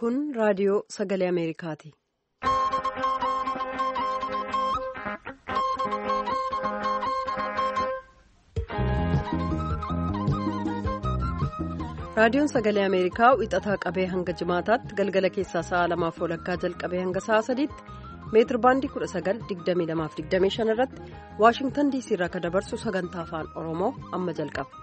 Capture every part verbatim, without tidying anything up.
Kun raadiyoo sagalee Ameerikaati. Raadiyoon sagalee Ameerikaa wixataa qabee hanga jimaataatti galgala keessaa sa'a lamaaf walakkaa jalqabee hanga sa'a sadiitti meetir baandii kudha sagal digdamii lamaaf digdamii shan irratti Waashingtan diisii irraa kan dabarsu sagantaa afaan Oromoo amma jalqaba.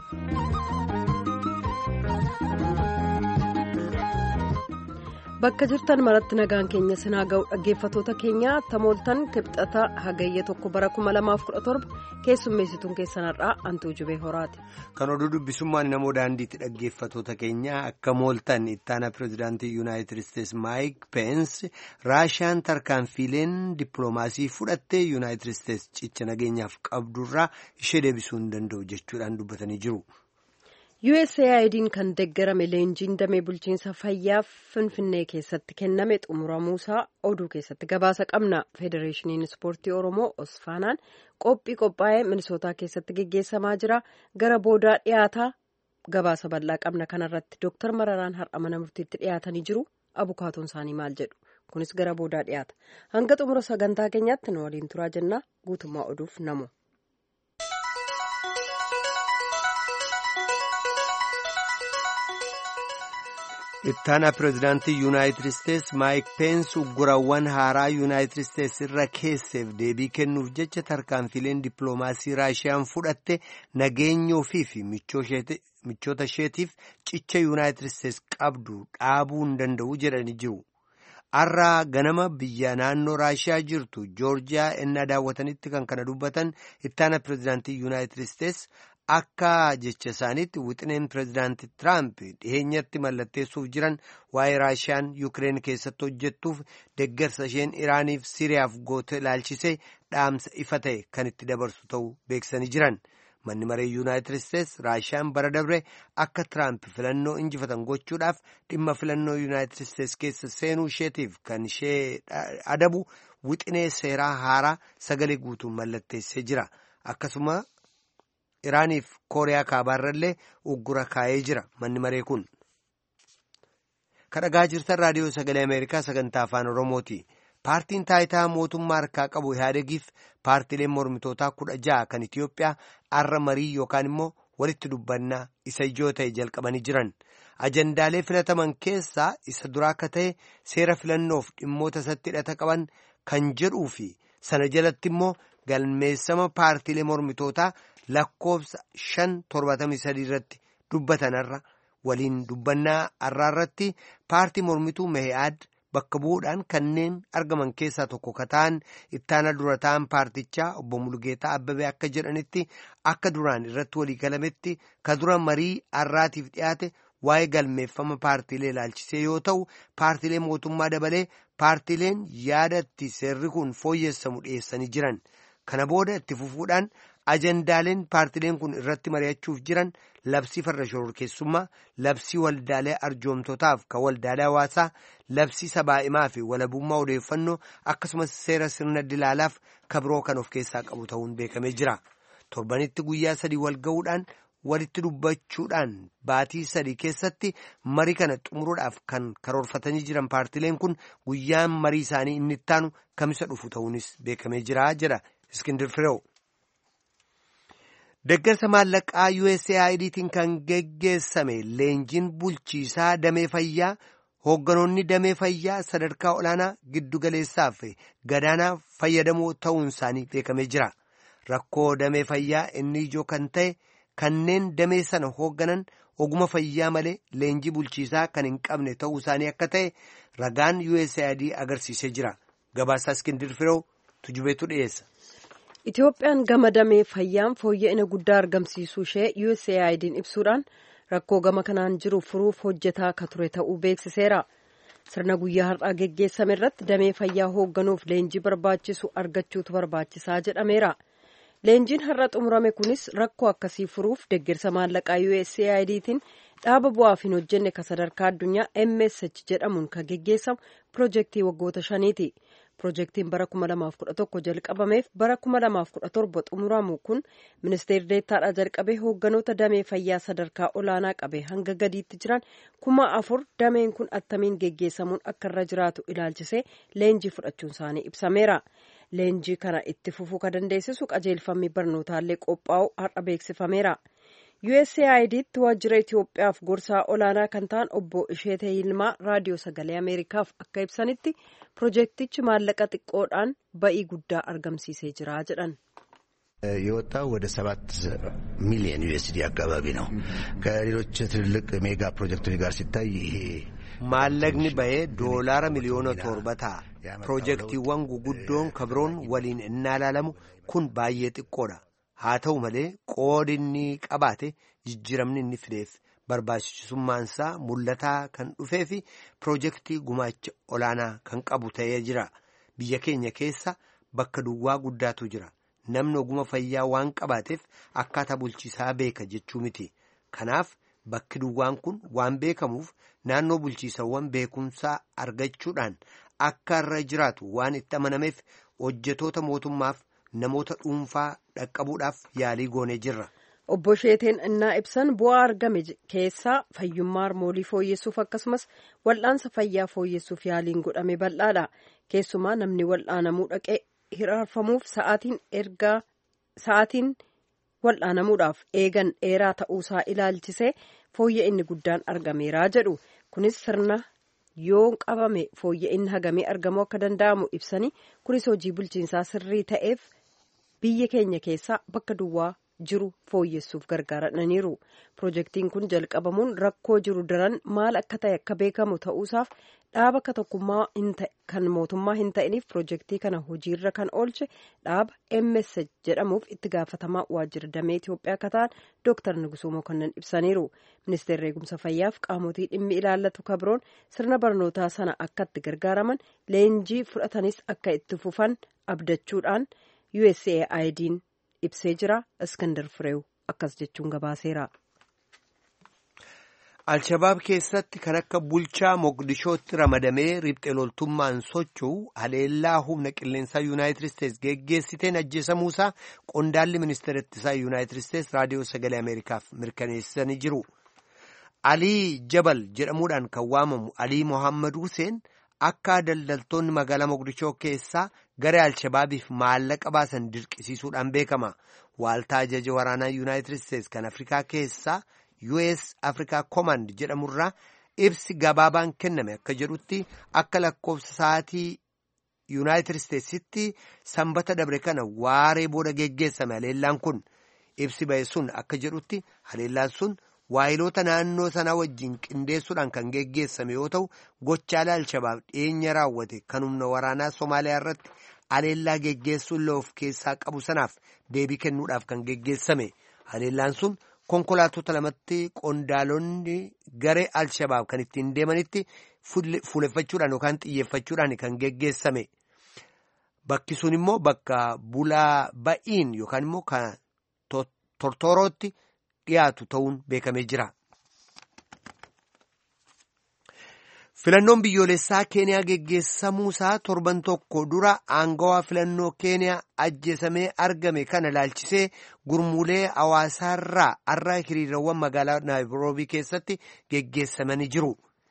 Bakka jirtan maratti nagaan keenya sinaa ga'u dhaggeeffatoota keenya tamooltan kibxata hagayya tokko bara kuma lamaaf kudha torba keessummeessituun keessanarraa Antuu Jubee Horaati. Kan oduu dubbisummaan namoo daandiitti dhaggeeffatoota keenya akka mooltan ittaana pirezidaantii yuunaayitid isteetsi Maayik Peensi Raashiyaan tarkaanfiileen dippiloomaasii fudhattee yuunaayitid isteetsi cicha nageenyaaf qabdurraa ishee deebisuu hin danda'u jechuudhaan dubbatanii jiru. U S A I D'n kan deeggarame leenjiin damee bulchiinsa fayyaaf Finfinnee keessatti kenname xumuramuusaa oduu keessatti gabaasa qabna. Federeeshiniin Ispoortii Oromoo Osfaanaan qophii qophaa'ee Minisootaa keessatti geggeessamaa jira. Gara boodaa dhiyaataa gabaasa bal'aa qabna kanarratti Dooktar Mararaan har'a mana murtiitti dhiyaatanii jiru. Abukaatoon isaanii maal jedhu? Kunis gara boodaa dhiyaata. Hanga xumura sagantaa keenyaatti nu waliin turaa jenna. Guutummaa oduuf namu. Ittaana pirezidaantii yuunaayitid isteetsi Maayik Peensi uggurawwan haaraa yuunaayitid isteetsi irra keesseef deebii kennuuf jecha tarkaanfiileen dippiloomaasii Raashiyaan fudhatte nageenya ofii fi michoota isheetiif cicha yuunaayitid isteetsi qabdu dhaabuu hin danda'u jedhanii jiru. Har'a ganama biyya naannoo Raashiyaa jirtu Joorjiyaa ennaa daawwatanitti kan kana dubbatan ittaana pirezidaantii yuunaayitid isteetsi. Akka jecha isaaniitti wixineen pirezidaantii Tiraamp dhiheenyatti mallatteessuuf jiran waa'ee Raashiyaan Yuukireen keessatti hojjettuuf deeggarsa isheen Iraaniif Siriyaaf goote ilaalchisee dhaamsa ifa ta'e kan itti dabarsu ta'uu beeksisanii jiran. Manni maree yuunaayitid isteetsi Raashiyaan bara dabre akka Tiraamp filannoo injifatan gochuudhaaf dhimma filannoo yuunaayitid isteetsi keessa seenuu isheetiif kan ishee adabu wixinee seeraa haaraa sagalee guutuun mallatteessee jira. Akkasuma Iraaniif Kooriyaa kaabaarrallee uggura kaa'ee jira manni maree kun. Kadhagaa jirtan raadiyoo sagalee Ameerikaa sagantaa afaan Oromooti. Paartiin taayitaa mootummaa harkaa qabu Ihaadegiif paartiileen mormitootaa kudha ja'a kan Itiyoophiyaa har'a marii yookaan immoo walitti dubbannaa isa ijoo ta'e jalqabanii jiran. Ajandaalee filataman keessaa isa duraa akka ta'e seera filannoof dhimmoota isatti hidhata qaban kan jedhuu fi sana jalatti immoo galmeessama paartiilee mormitootaa lakkoofsa shan torbatamii sadii irratti dubbatanarra waliin dubbannaa har'aa irratti paartii mormituu Mee'aad bakka bu'uudhaan kanneen argaman keessaa tokko ka ta'an ittaana dura ta'an paartichaa obbo Mulgeetaa Abbabee akka jedhanitti akka duraan irratti walii galametti ka dura marii har'aatiif dhiyaate waa'ee galmeeffama paartiilee ilaalchisee yoo ta'u paartiilee mootummaa dabalee paartiileen yaadatti seerri kun fooyyessamu dhiyeessanii jiran kana booda itti fufuudhaan. Ajandaaleen paartileen kun irratti mari'achuuf jiran labsii farra shororkeessummaa, labsii waldaalee arjoomtotaaf kan waldaalee hawaasaa, labsii sabaa'imaa fi walabummaa odeeffannoo akkasumas seera sirna dilaalaaf kabiroo kan of keessaa qabu ta'uun beekamee jira. Torbanitti guyyaa sadii wal ga'uudhaan walitti dubbachuudhaan baatii sadii keessatti marii kana xumuruudhaaf kan karoorfatanii jiran paartileen kun guyyaan marii isaanii inni ittaanu kamisa dhufu ta'uunis beekamee jira jedha Iskindir Fireew. Deeggarsa maallaqaa U S A I Dtiin kan geggeessame leenjiin bulchiisaa damee fayyaa hoogganoonni damee fayyaa sadarkaa olaanaa giddugaleessaa fi gadaanaa fayyadamoo ta'uun isaanii beekamee jira. Rakkoo damee fayyaa inni ijoo kan ta'e kanneen damee sana hoogganan oguma fayyaa malee leenjii bulchiisaa kan hin qabne ta'uu isaanii akka ta'e ragaan U S A I D agarsiisee jira. Gabaasaa Iskindir Fireew tujubeetu dhiyeessa. Itoophiyaan gama damee fayyaan fooyya'ina guddaa argamsiisuu ishee U S A I D'n ibsuudhaan rakkoo gama kanaan jiru furuuf hojjetaa akka ture ta'uu beeksiseera. Sirna guyyaa har'aa geggeessame irratti damee fayyaa hoogganuuf leenjii barbaachisu argachuutu barbaachisaa jedhameera. Leenjiin har'a xumurame kunis rakkoo akkasii furuuf deeggarsa maallaqaa U S A I Dtiin dhaaba bu'aaf hin hojjenne kan sadarkaa addunyaa M S H jedhamuun kan geggeessamu piroojeektii waggoota shaniiti. Piroojeektiin bara kuma lamaaf kudha tokko jalqabameef bara kuma lamaaf kudha torba xumuramu kun ministeerri deettaadhaa jalqabee hoogganoota damee fayyaa sadarkaa olaanaa qabee hanga gadiitti jiran kuma afur dameen kun attamiin geggeessamuun akka irra jiraatu ilaalchisee leenjii fudhachuun isaanii ibsameera. Leenjii kana itti fufuu kan dandeessisu qajeelfamni barnootaallee qophaa'u har'a beeksifameera. U S A I D'tti waajjira Itoophiyaaf gorsaa olaanaa kan ta'an obbo Isheetee Yilmaa raadiyoo sagalee Ameerikaaf akka ibsanitti piroojeektichi maallaqa xiqqoodhaan ba'ii guddaa argamsiisee jira jedhan. የወጣው ወደ ሰባት ሚሊዮን ዩኤስዲ አካባቢ ነው። ከሌሎች ትልልቅ ሜጋ ፕሮጀክቶች ጋር ሲታይ ይሄ maallaqni ba'ee doolaara miliyoona torba ta'a. Piroojeektiiwwan guguddoon kabroon waliin innaa ilaalamu kun baay'ee xiqqoodha. Haa ta'u malee qoodinni qabaate jijjiiramni inni fideef barbaachisummaansaa mul'ataa kan dhufee fi piroojeektii gumaacha olaanaa kan qabu ta'ee jira. Biyya keenya keessa bakka duwwaa guddaatu jira. Namni oguma fayyaa waan qabaateef akkaataa bulchiisaa beeka jechuu miti. Kanaaf bakki duwwaan kun waan beekamuuf naannoo bulchiisawwan beekumsaa argachuudhaan akka irra jiraatu waan itti amanameef hojjetoota mootummaaf namoota dhuunfaa dhaqqabuudhaaf yaalii goonee jirra. Obbo Sheeteen innaa ibsan bu'aa argame keessaa fayyummaa harmoolii fooyyessuuf akkasumas wal'aansa fayyaa fooyyessuuf yaaliin godhame bal'aadha. Keessumaa namni wal'aanamuu dhaqee hiraarfamuuf sa'aatiin ergaa sa'aatiin wal'aanamuudhaaf eegan dheeraa ta'uusaa ilaalchisee fooyya'inni guddaan argameera jedhu. Kunis sirna yoo qabame fooyya'inni hagamee argamuu akka danda'amu ibsanii kunis hojii bulchiinsaa sirrii ta'eef biyya keenya keessaa bakka duwwaa jiru fooyyessuuf gargaaraniiru. Piroojeektiin kun jalqabamuun rakkoo jiru daran maal akka ta'e akka beekamu ta'uusaaf dhaaba akka tokkummaa kan mootummaa hin ta'iniif piroojeektii kana hojiirra kan oolche dhaaba M S jedhamuuf itti gaafatamaa waajjira damee Itoophiyaa akka ta'an Dooktar Nugusuu Mokonnon ibsaniiru. Ministeerri eegumsa fayyaaf qaamotii dhimmi ilaallatu kabroon sirna barnootaa sana akka itti gargaaraman leenjii fudhatanis akka itti fufan abdachuudhaan U S A I D'n ibsee jira. Iskandar Fireew akkas jechuun gabaaseera. Alshabaab keessatti kan akka bulchaa Moqdishootti ramadamee riphxee loltummaan socho'u haleellaa humna qilleensaa Yuunaayitid Isteets geggeessiteen ajjeesamuusaa qondaalli ministeera ittisaa Yuunaayitid Isteets raadiyoo sagalee Ameerikaaf mirkaneessanii jiru. Alii Jabal jedhamuudhaan kan waamamu Alii Mohammad Huseen akka daldaltoonni magaalaa Moqdishoo keessaa gara Alshabaabiif maallaqa baasan dirqisiisuudhaan beekama. Waaltaa ajaja waraanaa Yuunaayitid Isteets kan Afrikaa keessaa U S Africa Command jedhamurraa ibsi gabaabaan kenname akka jedhutti akka lakkoofsa sa'aatii Yuunaayitid Isteetsitti sanbata dabre kana waaree booda geggeessame haleellaan kun ibsi ba'e sun akka jedhutti haleellaan sun waayiloota naannoo sanaa wajjin qindeessuudhaan kan geggeessame yoo ta'u gochaalee Alshabaab dhiyeenya raawwate kan humna waraanaa Somaaliyaa irratti haleellaa geggeessuun loof keessaa qabu sanaaf deebii kennuudhaaf kan geggeessame haleellaan sun konkolaattota lamatti qondaalonni garee Alshabaab kan ittiin deemanitti fuuleffachuudhaan yookaan xiyyeeffachuudhaan kan geggeessame. Bakki sun immoo bakka bulaa ba'iin yookaan immoo kan tortorootti dhiyaatu ta'uun beekamee jira. Filannoon biyyoolessaa Keeniyaa geggeessamuusaa torban tokko dura aangawaa filannoo Keeniyaa ajjeesamee argame kana ilaalchisee gurmuulee hawaasaarraa har'a hiriirawwan magaalaa Naayiroobii keessatti geggeessamanii jiru.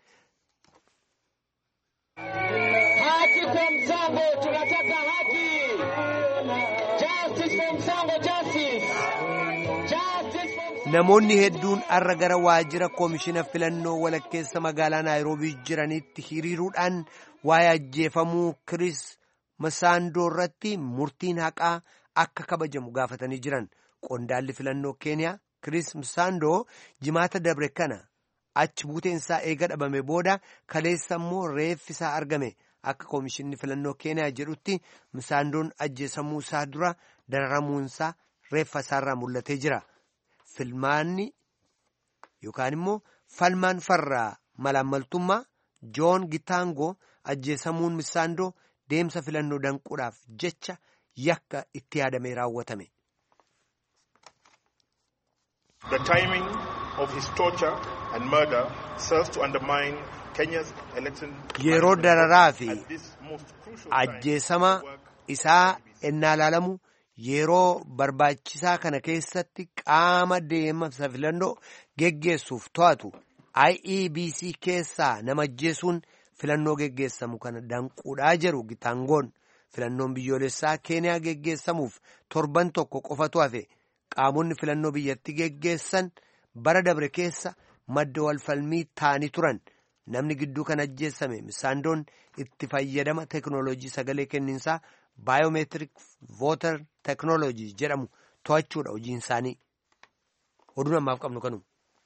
Haki kwa Msango, tunataka haki. Justice for Msango, justice. Namoonni hedduun har'a gara waajjira koomishina filannoo walakkeessa magaalaa Naayiroobii jiranitti hiriiruudhaan waa'ee ajjeefamuu Chris Msando irratti murtiin haqaa akka kabajamu gaafatanii jiran. Qondaalli filannoo Keeniyaa Chris Msando jimaata dabre kana achi buuteensaa eega dhabame booda kaleessa immoo reeffisaa argame. Akka koomishinni filannoo Keeniyaa jedhutti Msandoon ajjeesamuu isaa dura dararamuunsaa reeffa isaarraa mul'atee jira. Filmaanni yookaan immoo falmaan farraa malaammaltummaa Joon Gitaangoo ajjeesamuun Msando deemsa filannoo danquudhaaf jecha yakka itti yaadamee raawwatame. The timing of his torture and murder serves to undermine yeroo dararaa fi ajjeesama isaa ennaa ilaalamu yeroo barbaachisaa kana keessatti qaama deemsa filannoo geggeessuuf to'atu I E B C keessaa nama ajjeesuun filannoo geggeessamu kana danquudhaa jedhu Gitaangoon. Filannoon biyyoolessaa Keeniyaa geggeessamuuf torban tokko qofatu hafe qaamonni filannoo biyyatti geggeessan bara dabre keessa madda walfalmii ta'anii turan. Namni gidduu kan ajjeessame Misaandoon itti fayyadama teekinooloojii sagalee kenniinsaa baayomeetirik vootar teekinooloojii jedhamu to'achuudha hojiin isaanii. Oduu ammaaf qabnu kanuma.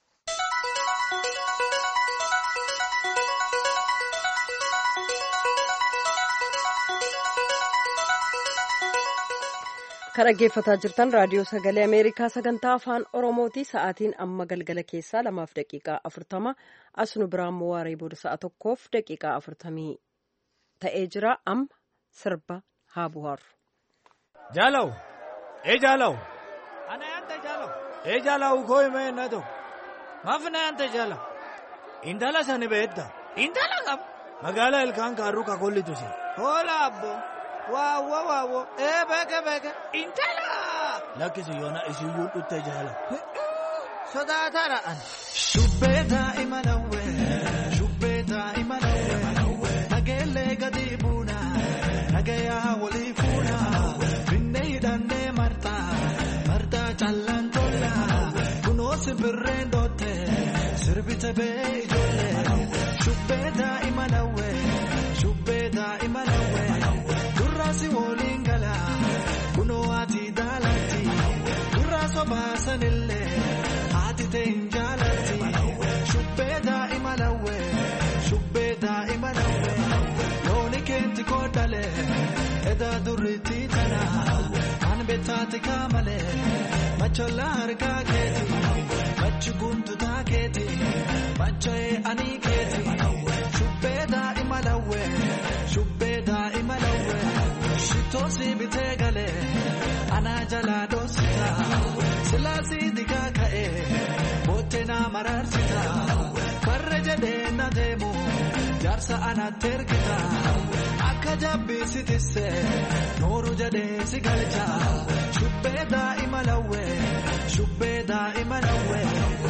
Kan dhaggeeffataa jirtan raadiyoo sagalee Ameerikaa sagantaa afaan Oromooti. Sa'aatiin amma galgala keessaa lamaaf daqiiqaa afurtama as nu biraan immoo waaree booda sa'a tokkoof daqiiqaa afurtamii ta'ee jira. Amma sirba haa buhaaru. Jaalaw ee jaalaw ana yaanta jaalaw ee jaalaw koo himee nato maaf na yaanta jaalaw intala sani beedda intala qab magaalaa ilkaan kaaruu kakollitu si hoola abbo. Waawo waawo ee beeke beeke intala lakkisi yoona isiyyuu dhutte jaala sodaatara an shubbeeta imanawe shubbeeta imanawe nageellee gadi buuna nagayaa walii fuuna finne hidhannee marta marta callaan tolla kunoo simbirreen dootte sirbite bee ijoollee shubbeeta imanawe shubbeeta imanawe. Si wolingala kuno ati dalati duraso basanille ati tenjalati shubbeda imalawe shubbeda imalawe yoni kenti kodale eda duriti tana an betati kamale machola harka keti machu guntu ta keti machoe ani keti shubbeda imalawe shubbeda imalawe Shitosi bitegale ana jala dosita silasi digakae botena mararsita farjade na demo jarsa ana terkita akajabbi sitisse noru jade sigalcha shubbeda imalawe shubbeda imalawe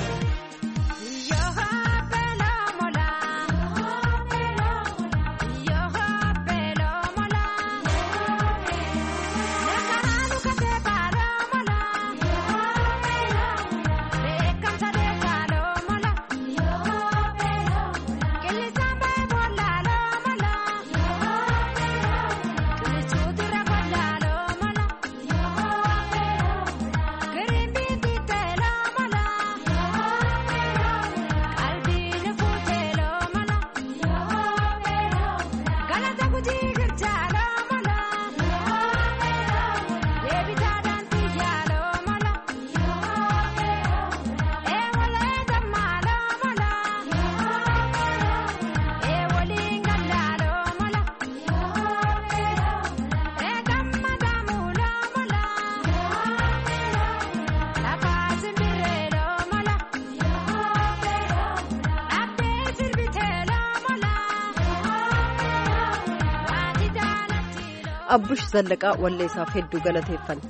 Abbush Zallaqaa walleessaaf hedduu galateeffanne.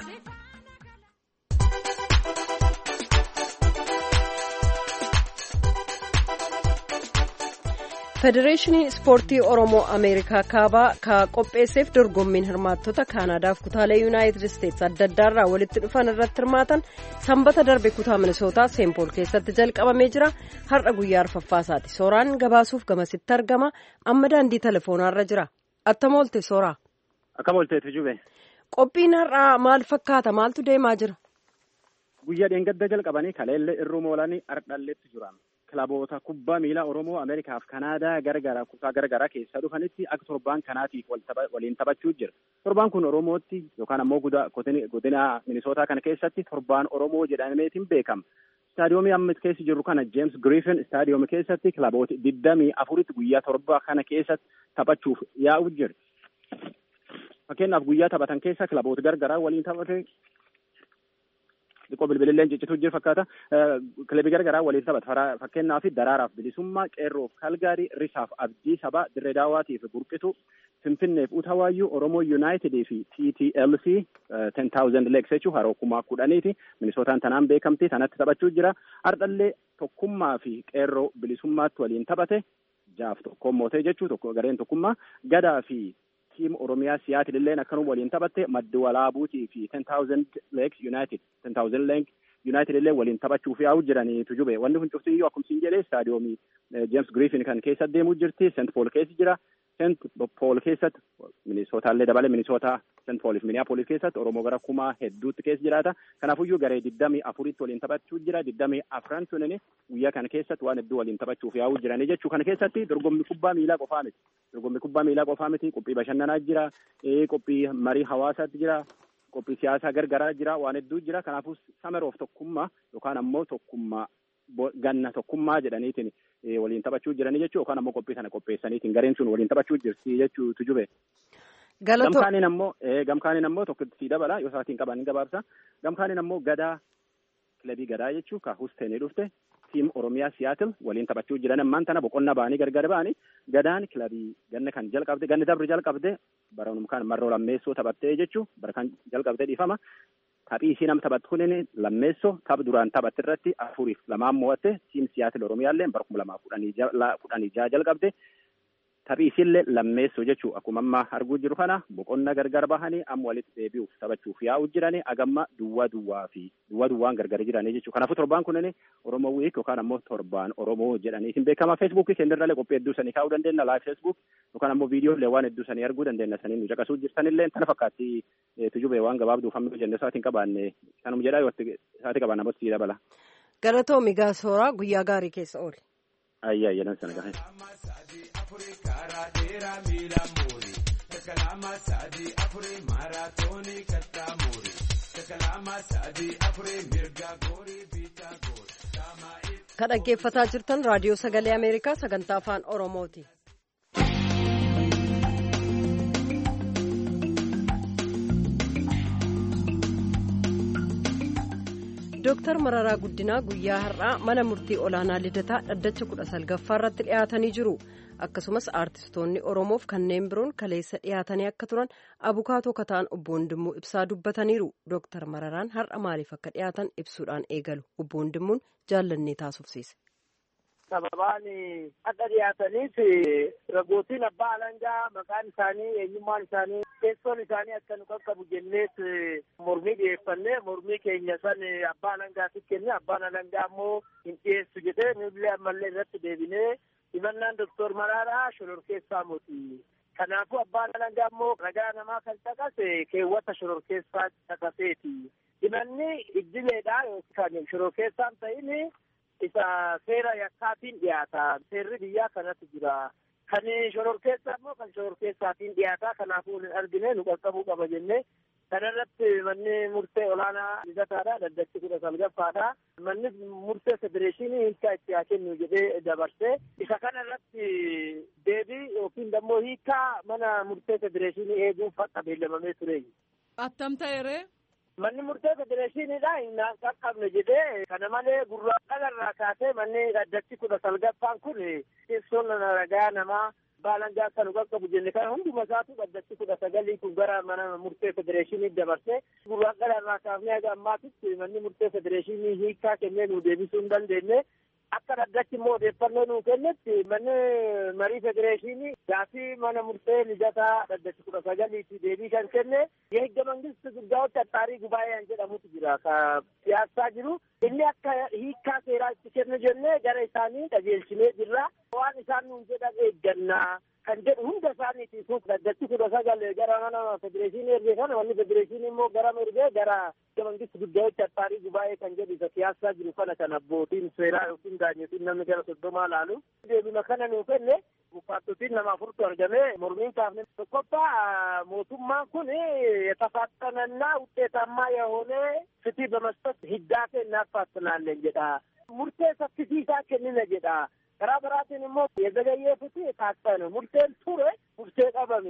Federeeshinii Ispoortii Oromoo Ameerikaa kaabaa ka qopheesseef dorgommiin hirmaattota Kaanaadaaf kutaalee Yuunaayitid Isteetsi adda addaarraa walitti dhufan irratti hirmaatan sanbata darbe kutaa Minisootaa Seenpool keessatti jalqabamee jira. Har'a guyyaa arfaffaasaati. Sooraan gabaasuuf gamasitti argama. Amma daandii teleefoonaarra jira. Attama oolte Sooraa. Akkam oolteetu jube. Qophiin har'aa maal fakkaata? Maaltu deemaa jira? Guyyaa dheengadda jalqabanii kaleellee irruu moolanii ardhalleetti jiran kilaboota kubbaa miilaa Oromoo Ameerikaaf Kanaadaa gargara kutaa gargaraa keessa dhufanitti akka torbaan kanaatiif waliin taphachuu jira. Torbaan kun Oromootti yookaan ammoo godina Minisootaa kana keessatti torbaan Oromoo jedhameetiin beekama. Istaadiyoomii amma keessa jiru kana James Griffin istaadiyoomii keessatti kilaboota digdamii afuritti guyyaa torba kana keessatti taphachuuf yaa'u jira. Fakkeenyaaf guyyaa taphatan keessa kilaboota gargaraa waliin taphate xiqqoo bilbililleen ciccituu jiru fakkaata. Kilabii garagaraa waliin taphata. Fakkeenyaaf Daraaraaf Bilisummaa, Qeerroof Kalgaarii, Risaaf Abdii Sabaa, Dirree Daawwaatiif Burqituu, Finfinneef Utawaayyuu, Oromoo Yuunaayitidii fi T T L C ten thousand Legs jechuun haroo kumaa kudhaniiti. Minisootaan tanaan beekamti. Tanatti taphachuu jira. Ardhallee Tokkummaa fi Qeerroo Bilisummaatti waliin taphate. Jaaf tokkoon mootee jechuu tokko gareen Tokkummaa. Gadaa fi Tiim Oromiyaa Siyaatil illee akkanuma waliin taphatte. Maddi Walaabuutii fi ten thousand Legs United ten thousand Legs United illee waliin taphachuuf yaa'u jiranii tujube. Wanni kun cuftiyyuu akkuma siin jedhee staadiyoomii James Griffin kan keessa deemuu jirti. Saint Paul keessa jira. Saint Paul keessatti Minisootallee dabalee Minisootaa Saint Paulif Minneapolis keessatti Oromoo gara kumaa hedduutti keessa jiraata. Kanaafuyyuu garee digdamii afuritti waliin taphachuu jira. digdamii afran sunini guyyaa kana keessatti waan hedduu waliin taphachuuf yaa'u jiranii jechuu kana keessatti dorgommii kubbaa miilaa qofaa miti. Dorgommii kubbaa miilaa qofaa miti. Qophii bashannanaa jira. Qophii marii hawaasaatti jira. Qophii siyaasaa gargaraa jira. Waan hedduu jira. Kanaafuu sameroof tokkummaa yookaan ammoo tokkummaa ganna tokkummaa jedhaniitiin waliin taphachuu jiranii jechuu yookaan ammoo qophii sana qopheessaniitiin gareen sun waliin taphachuu jirti jechuu tujube. Gamkaaniin ammoo gamkaaniin ammoo tokko sii dabala yoo isaatiin qaban hin gabaabsa. Gamkaaniin ammoo gadaa kilabii gadaa jechuu ka Husteenii dhufte tiim Oromiyaa Siyaatil waliin taphachuu jiran ammaan tana boqonnaa ba'anii gargar ba'anii gadaan kilabii ganna kan jalqabde ganni dabri jalqabde baranum kan marroo lammeessoo taphattee jechuu bara kan jalqabde dhiifama. Taphii ishii nama taphattu kunin lammeessoo tapha duraan taphatte irratti afuriif lamaan mo'atte tiim Siyaatil Oromiyaallee bara kuma lamaa kudhanii jaha jalqabde. Taphii isiillee lammeessoo jechuu akkuma amma arguu jiru kana boqonna gargar bahanii amma walitti deebi'uuf taphachuuf yaa'u jiranii agamma duwwaa duwwaa fi duwwaa duwwaan gargar jiranii jechuu. Kanaafuu torbaan kunin Oromoo wiik yookaan ammoo torbaan Oromoo jedhanii isin beekama. Feesbuukii keenyarralee qophii hedduu sanii kaa'uu dandeenya laayif feesbuuk yookaan ammoo viidiyoolee waan hedduu sanii arguu dandeenya sanii nu caqasuu jirtanillee tana fakkaatti tujubee waan gabaabduuf hamma jenne isaatiin qabaanne kanuma jedhaa yoo isaati qabaan namatti dabala. Galatoomi Gaasooraa guyyaa gaarii keessa ooli. Ayyaa jedhan sana gahe. Kan dhaggeeffataa jirtan raadiyoo sagalee Ameerikaa sagantaa afaan Oromooti. Dooktar Mararaa Guddinaa guyyaa har'aa mana murtii olaanaa Lidataa dhaddacha kudha salgaffaa irratti dhiyaatanii jiru. Akkasumas aartistoonni Oromoof kanneen biroon kaleessa dhiyaatanii akka turan abukaatoo kataan obbo Wandimmoo ibsaa dubbataniiru. Dooktar Mararaan har'a maaliif akka dhiyaatan ibsuudhaan eegalu. Obbo Wandimmoon jaallannee taasufsiise. Sababaan akka dhiyaataniif ragootiin abbaa alangaa maqaan isaanii eenyummaan isaanii teessoon isaanii akka nu qaqqabu jenneet mormii dhiyeeffannee mormii keenya san abbaa alangaatiif kenne abbaan alangaa ammoo hin dhiyeessu jedhee nullee ammallee irratti deebinee himannaan Dooktor Mararaa shororkeessaa miti. Kanaafuu abbaan alangaa ammoo ragaa namaa kan caqase keewwata shororkeessaa caqaseeti. Himanni iddileedhaa yookaan shororkeessaan ta'ini isa seera yakkaatiin dhiyaata. Seerri biyyaa kanatti jira. Kan shororkeessaa immoo kan shororkeessaatiin dhiyaata. Kanaafuu hin argine nu qaqqabuu qaba jennee kanarratti manni murtee olaanaa Lidataadha. Dhaddachi kudha salgaffaadha. Manni murtee federeeshinii hiikaa itti haa kennu jedhee dabarsee isa kanarratti deebii yookiin immoo hiikaa mana murtee federeeshinii eeguuf akka beellamamee ture. Attam ta'eeree? Manni murtee federeeshiniidha hin qaqqabne jedhee kana malee gurraacha irraa kaasee manni dhaddachi kudha salgaffaan kun teessoon ragaa namaa baalangaa kan qaqqabu jenne kan hunduma isaatu dhaddachi kudha sagalii kun gara mana murtee federeeshinii dabarsee gurraacha irraa kaafnee haga ammaatitti manni murtee federeeshinii hiikaa kennee nu deebisuu hin dandeenye. Akka dhaddachi immoo odeeffannoo nuu kennetti manni marii federeeshinii gaafii mana murtee Lidataa dhaddachi kudha sagaliitti deebii kan kenne የህገ መንግስት ጉዳዮች አጣሪ ጉባኤ jedhamutu jira ka siyaasaa jiru inni akka hiikaa seeraa itti kennu jennee gara isaanii qajeelchinee jirra waan isaan nuun jedhan eeggannaa kan jedhu hunda isaaniitiif dhaddachi kudha sagal gara mana federeeshinii ergee kana manni federeeshinii immoo gara ergee gara ህገ መንግስት ጉዳዮች አጣሪ ጉባኤ kan jedhu isa siyaasaa jiru kana kan abbootiin seeraa yookiin gaanyotiin namni gara soddomaa laalu deebima kana nuu kenne bufaattotiin nama afurtu argame mormiin kaafne tokkoffaa mootummaan kun የተፋጠነና ውጤታማ የሆነ ፍትህ በመስጠት ህዳሴ እናፋጥናለን ጀዳ ሙርቴ ሰፊሲሳ ከነነ ጀዳ ከራበራትን ሞ የዘገየ ፍትህ ታጠነ ሙርቴን ቱሬ ሙርቴ ቀበሜ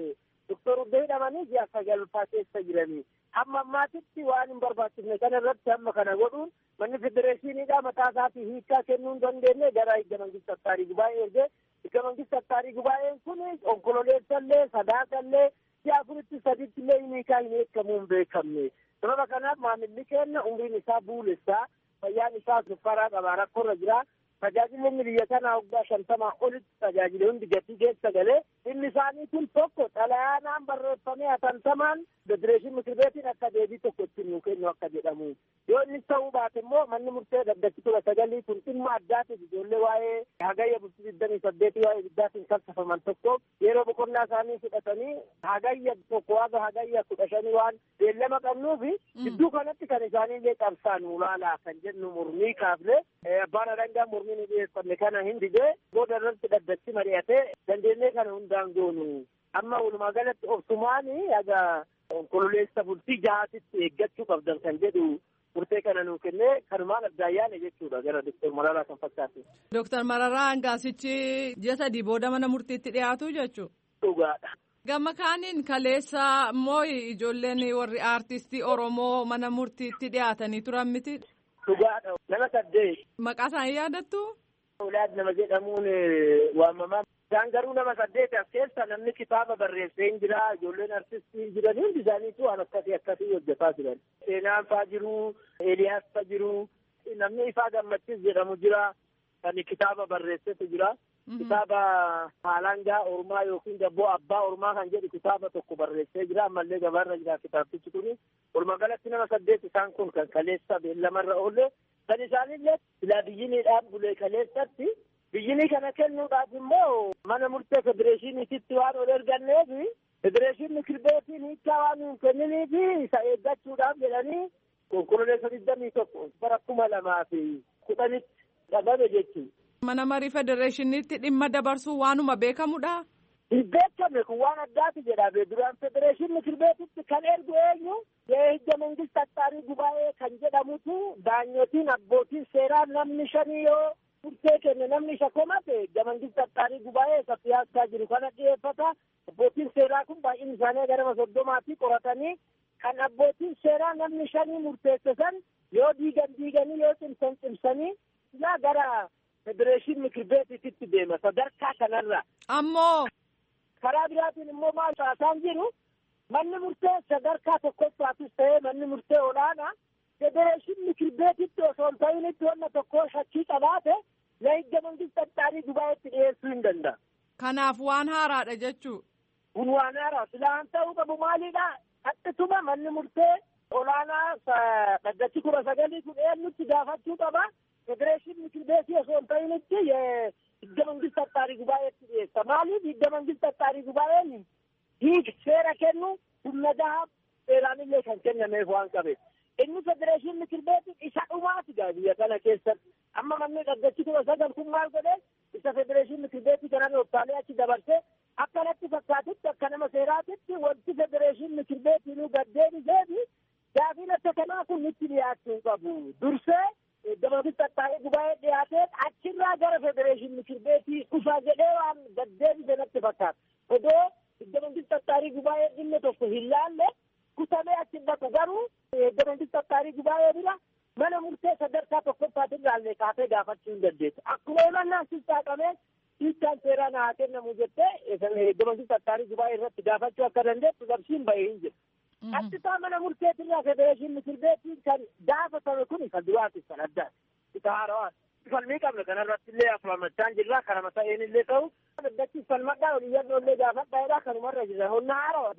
Doktor Uddee hidhamanii ji'a sagalfaa keessa jiranii. Hamma ammaatitti waan hin barbaachifne kana irratti hamma kana godhuun manni federeeshiniidhaa mataa isaatii hiikaa kennuu hin dandeenye gara hidda mangista attaarii gubaa'ee ergee hidda mangista attaarii gubaa'een kun onkololeessallee sadaasallee ji'a afuritti sadiitti illee hiikaa hin eegamuu hin beekamne. Sababa kanaaf maamilli keenya umriin isaa buulessaa fayyaan isaa suffaraa qabaa rakkoorra jira. Tajaajilli biyya kanaa waggaa shantamaa olitti tajaajila hundi gatii keessa galee inni isaanii kun tokko xalayaanaan barreeffamee hatantamaan federeeshinii mikir beetiin akka deebii tokko ittiin nuu kennu akka jedhamu. Yoo innis ta'uu baate immoo manni murtee dhaddachi kudha sagalii kun dhimma addaatiif ijoollee waa'ee hagayya bultii digdamii saddeetii waa'ee ibiddaatiin kalsafaman tokko yeroo boqonnaa isaanii fudhatanii hagayya tokko waaga hagayya kudha shanii waan beellama qabnuufi gidduu kanatti kan isaaniillee qabsaan ulaalaa kan jennu murmii kaafne abbaan adangaa murmii ni dhiyeeffanne kana hin didee booda irratti dhaddachi mari'atee dandeenyee kana hundaan goonu amma walumaa galatti obsumaanii haga onkololeessa bultii jahaatitti eeggachuu qabdan kan jedhu murtee kana nuu kennee kanumaan addaayyaane jechuudha gara Doktor Mararaa kan fakkaatu. Doktor Mararaa hangaasichi ji'a sadii booda mana murtiitti dhiyaatu jechuudha. Dhugaadha. Gama kaaniin kaleessa immoo ijoolleen warri aartistii Oromoo mana murtiitti dhiyaatanii turan miti. Dhugaadha. Nama saddeet. Maqaa isaanii yaadattu? Ulaad nama jedhamuun waamamaa. Isaan garuu nama saddeet as keessa namni kitaaba barreessee hin jira, ijoolleen artistii hin jiran hundi isaaniitu waan akkasii akkasii hojjetaa jiran. Seenaan faa jiru, Eeliyaas faa jiru, namni Ifaa Gammachiis jedhamu jira, kan kitaaba barreessetu jira. Kitaaba Haalangaa Ormaa yookiin Gabboo Abbaa Ormaa kan jedhu kitaaba tokko barreessee jira, ammallee gabaarra jira kitaabtichi kuni. Walumaa galatti nama saddeet isaan kun kan kaleessa beellamarra oolle, kan isaanillee silaa biyyiniidhaan bulee kaleessatti biyyinii kana kennuudhaaf immoo mana murtee federeeshiniititti waan ol erganneef federeeshinii mikir beetiin hiikaa waan hin kenniniif isa eeggachuudhaaf jedhanii onkololeessa digdamii tokko bara kuma lamaa fi kudhanitti qabame jechuudha. Mana marii federeeshiniitti dhimma dabarsuu waanuma beekamudha. Hin beekame kun waan addaati jedhame duraan federeeshinii mikir beetitti kan ergu eenyu hidda mangista attaarii gubaa'ee kan jedhamutu daanyotiin abbootiin seeraa namni shanii yoo murtee kenne namni isa komate hidda mangista attaarii gubaa'ee isa siyaasaa jiru kana dhiyeeffata. Abbootiin seeraa kun baay'een isaanii gara soddomaatti qoratanii kan abbootiin seeraa namni shanii murteesse san yoo diigan diiganii yoo cimsan cimsanii ilaa gara federeeshinii mikir beetitti deema sadarkaa kanarra. Ammoo karaa biraatiin immoo maal taasaan jiru manni murtee sadarkaa tokkoffaatis ta'ee manni murtee olaanaa federeeshinii mikir beetitti osoo hin ta'initti wanna tokko shakkii qabaate la hidda mangista attaarii gubaa'eetti dhiyeessuu hin danda'a. Kanaaf waan haaraadha jechuu. Kun waan haaraa silaan ta'uu qabu maalidha? Hattituma manni murtee olaanaa dhaddachi kudha sagalii kun eenyutti gaafachuu qaba? Federeeshinii mikir beetii osoo hin ta'initti hidda mangista attaarii gubaa'eetti dhiyeessa. Maaliif hidda mangista attaarii gubaa'een hiik seera kennu humna gahaa seeraanillee kan kennameef waan qabeef. Inni federeeshinii mikir beetii isa dhumaati gaa biyya kana keessatti. Amma manni dhaddachi kudha sagal kun maal godhee isa federeeshinii mikir beetii kanan oftaalee achi dabarsee akkanatti fakkaatutti akka nama seeraatitti wanti federeeshinii mikir beetii gaddeebiseefi gaafiin akka kanaa kun nutti dhiyaachuu qabu. Dursee hidda mangista attaarii gubaa'ee dhiyaatee achirraa gara federeeshinii mikir beetii dhufaa jedhee waan gaddeebise natti fakkaata. Odoo hidda mangista attaarii gubaa'ee dhimma tokko hin laalle kutamee achi dhaqu garuu hidda mangista attaarii gubaa'ee bira mana murtee sadarkaa tokkoffaatiin laallee kaatee gaafachuu hin dandeessu. Akkuma himannaan sistaaqamee hiikkaan seeraan haa kennamu jettee hidda mangista attaarii gubaa'ee irratti gaafachuu akka dandeessu labsiin bahee hin jiru. Achitaa mana murteetirraa federeeshinii mikir beetiin kan gaafatame kun isa duraatiif kan addaa isa haarawaa. Falmii qabna kanarratti illee afurlamachaan jirra kanama ta'een illee ta'u daddachiif falmadhaa oliyyannoo illee gaafadhaadha kanumarra jira honna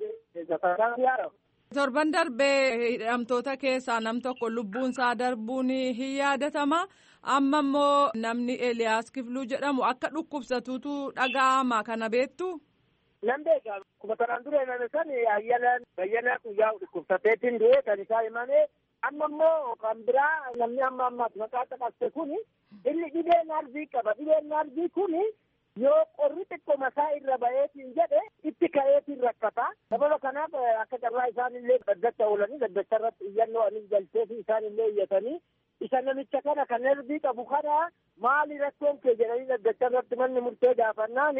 haarawa. Torban darbee hidhamtoota keessaa nam tokko lubbuun isaa darbuun hin yaadatama. Amma immoo namni Eeliyaas Kifluu jedhamu akka dhukkubsatuutu dhaga'ama kana beektu. Nan beekaa kuma kanaan dura himame san ayyaanaan bayyanaa guyyaa dhukkubsateetiin du'e kan isaa himame amma immoo kan biraa namni amma ammaatti maqaa xaqaste kun inni dhibee naarvii qaba. Dhibeen naarvii kun yoo qorri xiqqoo masaa irra ba'eetiin jedhe itti ka'eetiin rakkata. Sababa kanaaf akka carraa isaan illee daddacha oolanii daddacha irratti iyyannoo anis galchee fi isaan illee iyyatanii isa namicha kana kan naarvii qabu kana maali rakkoon kee jedhanii daddacha irratti manni murtee gaafannaani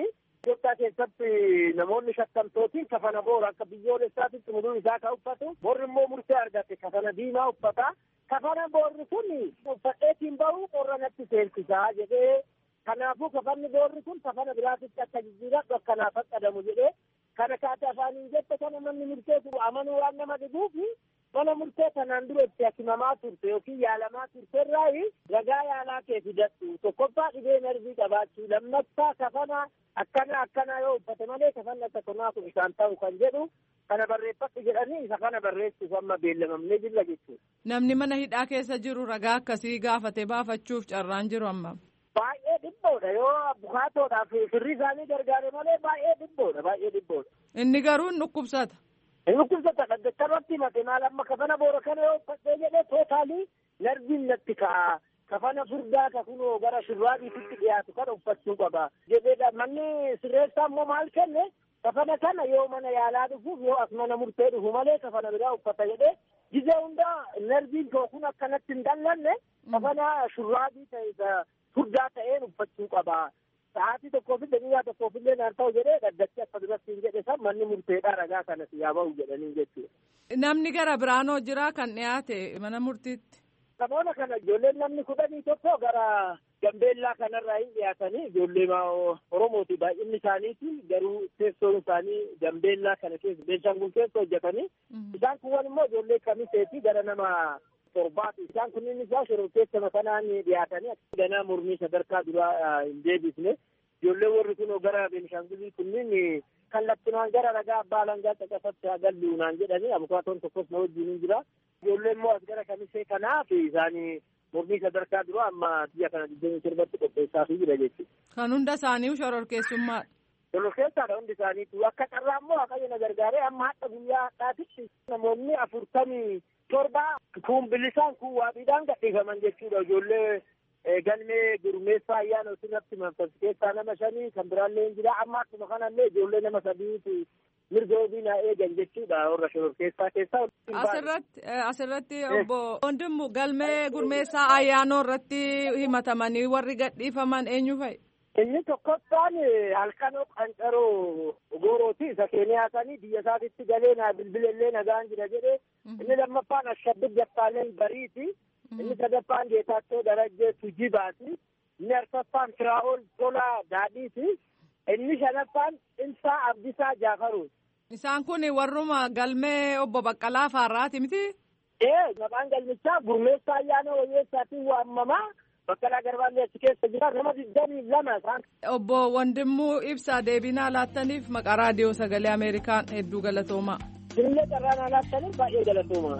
Itoophiyaa keessatti namoonni shakkamtootiin kafana boora akka biyyoolessaatitti muduu isaa kan uffatu. Boorri immoo murtee argate kafana diimaa uffata. Kafana boorri kun uffadheetiin bahu qorra natti seensisaa jedhee kanaafuu kafanni boorri kun kafana biraatitti akka jijjiiradhu akkanaaf faqqadamu jedhee kana kaate afaaniin jette kana manni murteessu amanuu waan nama dhibuufi mana murtee kanaan dura itti hakimamaa turte yookiin yaalamaa turte irraa ragaa yaalaa kee fidattu tokkoffaa dhibee narbii qabaachuu lammaffaa kafana akkana akkana yoo uffate malee kafanni akka kanaa kun isaan ta'u kan jedhu kana barreeffadhu jedhanii isa kana barreessuuf amma beellamamnee jilla jechuudha. Namni mana hidhaa keessa jiru ragaa akkasii gaafatee baafachuuf carraan jiru amma. Baay'ee dhibboodha yoo abukaatoodhaaf firri isaanii gargaare malee baay'ee dhibboodha baay'ee dhibboodha. Inni garuu hin dhukkubsata. Hin dhukkubsata dhaggeeffatatti himate maal amma kafana boora kana yoo uffadhee jedhee tootaalii narbiin natti ka'a. Kafana furdaa ka kunoo gara shurraabiititti dhiyaatu kana uffachuu qaba jedheedha. Manni sirreessaa immoo maal kenne kafana kana yoo mana yaalaa dhufuuf yoo as mana murtee dhufu malee kafana biraa uffata jedhee gizee hundaa narbiin koo kun akkanatti hin dallanne kafana shurraabii ta'e furdaa ta'een uffachuu qaba. Sa'aatii tokkoof daqiiqaa tokkoof illee naan ta'u jedhee dhaddachi akka duratti hin jedhe san manni murteedhaa ragaa kanas yaa ba'u jedhanii jechuudha. Namni gara biraanoo jira kan dhiyaate mana murtiitti. Namoota kana ijoolleen namni kudhanii tokko gara Gambeellaa kanarraa hin dhiyaatanii ijoollee Oromooti baay'inni isaaniiti garuu teessoon isaanii Gambeellaa kana keessa Beenshaangul keessa hojjetanii isaan kuwwan immoo ijoollee Kamiseeti gara nama torbaati. Isaan kunniin isaa shororkeessa kanaan dhiyaatanii ganaa mormii sadarkaa duraa hin deebisne ijoollee warri kunoo gara Beenshaangulii kunniin kallattinaan gara ragaa abbaa alangaa caqasatti agallu naan jedhanii abukaatoon tokkos na wajjin hin jira. Ijoollee immoo as gara Kamisee kanaaf isaanii mormii sadarkaa duraa amma biyya kana digdamii torbatti qopheessaa fi jira jechuudha. Kan hunda isaanii shororkeessummaadha. Shororkeessaadha hundi isaaniitu akka carraa immoo Waaqayyo na gargaaree amma hadha guyyaa hadhaatitti namoonni afurtamii torba kun bilisaan kun waabiidhaan gadhiifaman jechuudha. Ijoollee galmee gurmeessaa ayyaana osinatti manfas keessaa nama shanii kan biraallee hin jira amma akkuma kanallee ijoollee nama sadiiti mirga ofiinaa eegan jechuudha warra shororkeessaa keessaa. Asirratti asirratti obbo Wandimmu galmee gurmeessaa ayyaanoo irratti himatamanii warri gadhiifaman eenyu fa'i? Inni tokkoffaan halkanoo qancaroo goorooti isa keeniyaatanii biyya isaatitti galee naa bilbileellee nagaan jira jedhee inni lammaffaan ashabbir jaffaaleen bariiti inni sadaffaan geetaachoo darajjee tujibaati inni arfaffaan firaa'ol tolaa daadhiiti inni shanaffaan Imsaa Abdisaa Jaafaruuti. Isaan kun warruma galmee obbo Baqqalaa Faarraati miti? Ee maqaan galmichaa gurmeessaa ayyaana wayyeessaatiin waamamaa. Baqqalaa Garbaallee achi keessa jira nama digdamii lama isaan. Obbo Wandimmuu Ibsaa deebinaa laattaniif maqaa raadiyoo sagalee Ameerikaan hedduu galatoomaa. Illee carraa laattaniif baay'ee galatoomaa.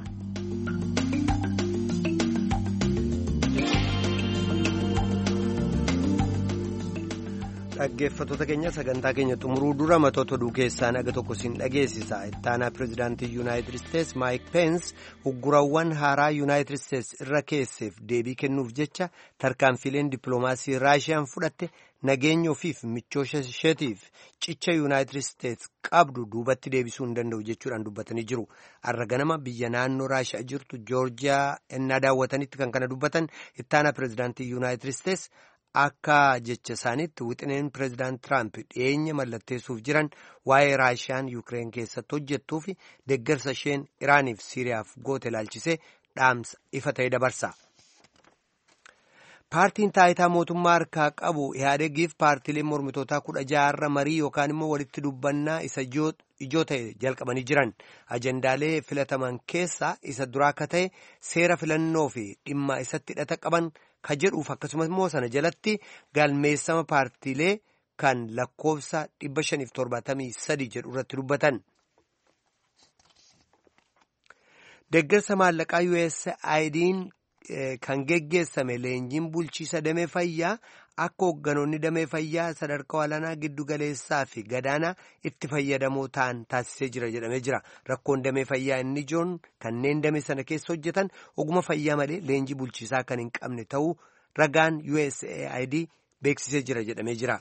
Dhaggeeffattoota keenya sagantaa keenya xumuruu dura matoota oduu keessaa naga tokko siin dhageessisa. Ittaanaa pirezidaantii Yuunaayitid Isteets Maayik Peens uggurawwan haaraa Yuunaayitid Isteets irra keesseef deebii kennuuf jecha tarkaanfileen dippiloomaasii Raashiyaan fudhatte nageenya ofiif michoosha isheetiif cicha Yuunaayitid Isteets qabdu duubatti deebisuu hin danda'u jechuudhaan dubbatanii jiru. Har'a ganama biyya naannoo Raashiyaa jirtu Joorjiyaa ennaa daawwatanitti kan kana dubbatan ittaanaa pirezidaantii Yuunaayitid Isteets akka jecha isaaniitti wixineen pireezidaant Tiraamp dhiyeenya mallatteessuuf jiran waa'ee Raashiyaan Yuukireen keessatti hojjettuu fi deeggarsa isheen Iraaniif Siiriyaaf goote ilaalchisee dhaamsa ifa ta'e dabarsa. Paartiin taayitaa mootummaa harkaa qabu Ihaadegiif paartiileen mormitootaa kudha jaharra marii yookaan immoo walitti dubbannaa isa ijoo ta'e jalqabanii jiran. Ajandaalee filataman keessaa isa duraa akka ta'e seera filannoo fi dhimma isatti hidhata qaban ka jedhuuf akkasumas immoo sana jalatti galmeessama paartiilee kan lakkoofsa dhibba shaniif torbaatamii sadii jedhu irratti dubbatan. Deeggarsa maallaqaa U S A I D'n kan geggeessame leenjiin bulchiisa damee fayyaa akka hoogganoonni damee fayyaa sadarkaa olaanaa giddu galeessaa fi gadaanaa itti fayyadamoo ta'an taasisee jira jedhamee jira. Rakkoon damee fayyaa inni ijoon kanneen damee sana keessa hojjetan oguma fayyaa malee leenjii bulchiisaa kan hin qabne ta'uu ragaan U S A I D beeksisee jira jedhamee jira.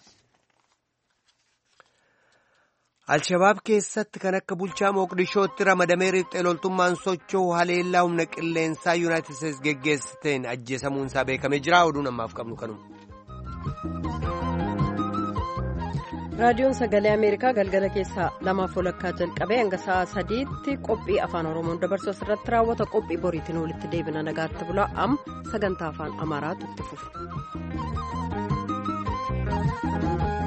Alshabaab keessatti kan akka bulchaa Moqdishootti ramadamee riphxee loltummaan socho'u haleellaa humna qilleensaa Yuunaayitid Isteets geggeessiteen ajjeesamuun isaa beekamee jira. Oduun ammaaf qabnu kanuma. raadiyoon sagalee ameerikaa galgala keessaa lamaaf walakkaa jalqabee hanga sa'a sadiitti qophii afaan oromoon dabarsu asirratti raawwata. qophii boriitiin walitti deebina nagaatti bulaa. amma sagantaa afaan amaaraatu itti fufa.